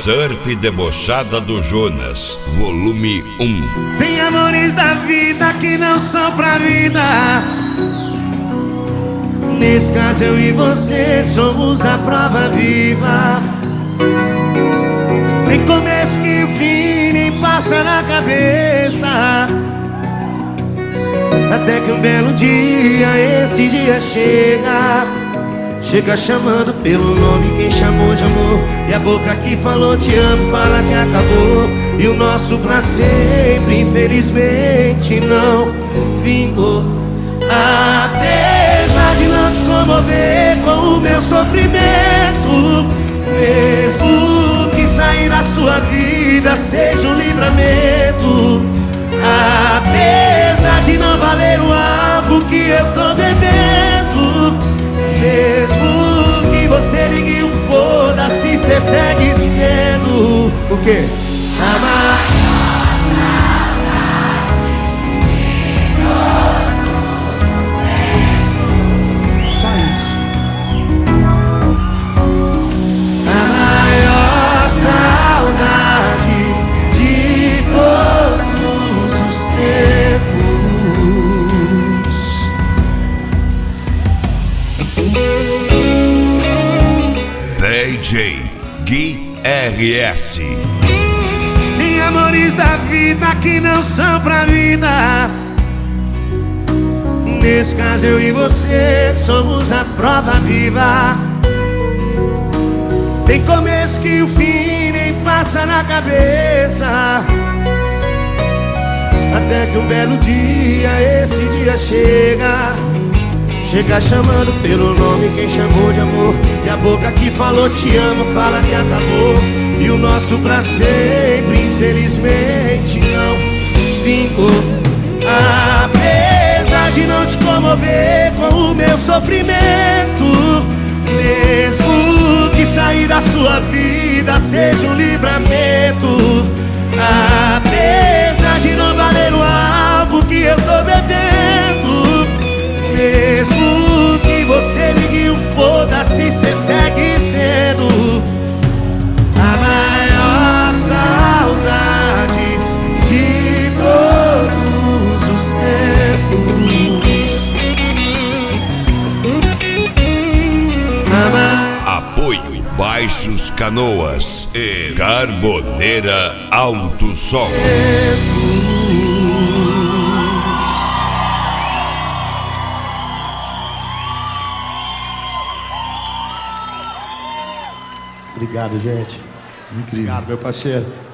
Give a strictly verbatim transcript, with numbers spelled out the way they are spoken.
Surf Debochada do Jonas, volume um. Tem amores da vida que não são pra vida. Nesse caso eu e você somos a prova viva. Tem começo que o fim nem passa na cabeça, até que um belo dia, esse dia chega. Chega chamando pelo nome quem chamou de amor, e a boca que falou te amo fala que acabou. E o nosso pra sempre infelizmente não vingou. Apesar de não te comover com o meu sofrimento, mesmo que sair da sua vida seja um livramento, apesar de não valer o álcool que eu tô bebendo, mesmo que você ligue um foda-se, cê segue sendo o quê? Amar. Só isso. A maior saudade de todos os tempos. D J Gui R S. Tem amores da vida que não são pra vida. Nesse caso eu e você somos a prova viva. Tem começo que o fim nem passa na cabeça, até que um belo dia, esse dia chega. Chega chamando pelo nome quem chamou de amor, e a boca que falou te amo fala que acabou. E o nosso pra sempre infelizmente não vingou. Apesar de não te comover com o meu sofrimento, mesmo que sair da sua vida seja um livramento, apesar de não valer o álcool que eu tô bebendo, mesmo que você ligue um foda-se, cê segue sendo a maior saudade de todos os tempos. Ma... Apoio Baixos Canoas e Carboneira Alto Som. Obrigado, gente. Incrível. Obrigado, meu parceiro.